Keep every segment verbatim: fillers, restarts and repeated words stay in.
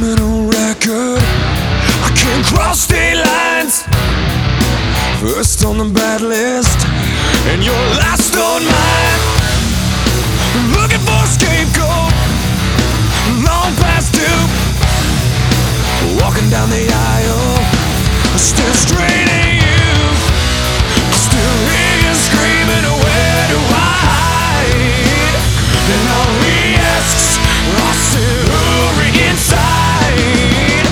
criminal record. I can't cross state lines. First on the bad list, and you're last on mine. Looking for a scapegoat, long past due. Walking down the aisle, still straight at you. I still hear you screaming, where do I hide? And all he asks, I still hurry inside.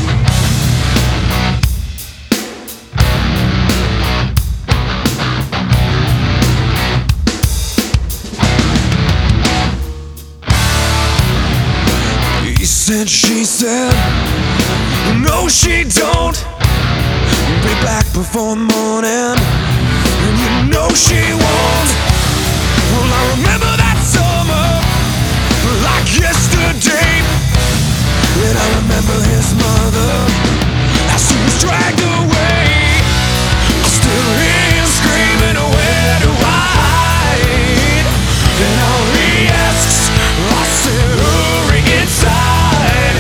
He said, she said, no she don't. Be back before morning, and you know she won't. Well, I remember that summer like yesterday, and I remember his mother as she was dragged away. I still hear you screaming, where do I hide? And all he asks, I still hurry inside.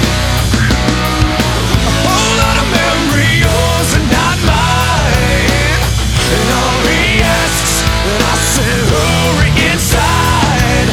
A whole lot of memory, yours and not mine. And all he asks, and I still hurry inside.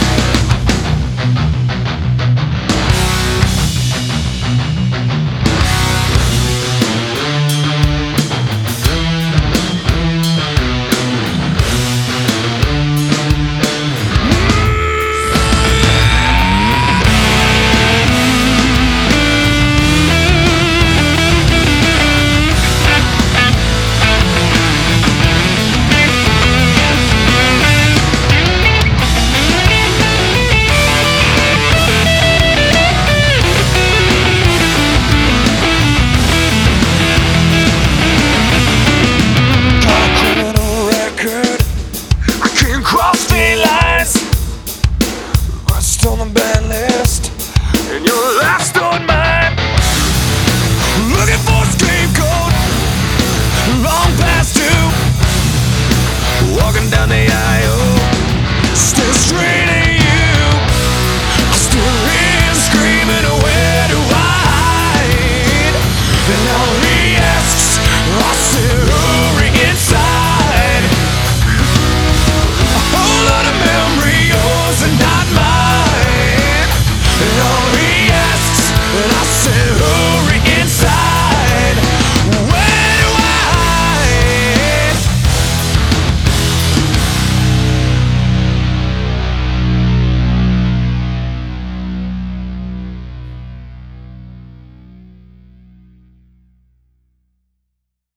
Cross the lines, rest on the bed.